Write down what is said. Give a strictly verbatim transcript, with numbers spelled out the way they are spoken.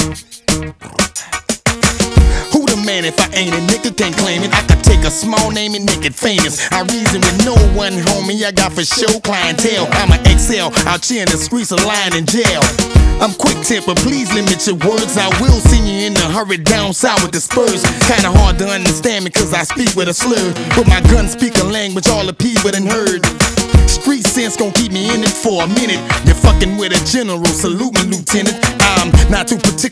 Who the man if I ain't a nigga can't claim it? I could take a small name and make it famous. I reason with no one, homie. I got for show clientele. I'ma excel out here in the streets of lying in jail. I'm quick tempered, please limit your words. I will send you in a hurry down south with the spurs. Kinda hard to understand me cause I speak with a slur. But my gun speak a language all the people done heard. Street sense gon' keep me in it for a minute. You're fucking with a general, salute me, lieutenant. I'm not too particular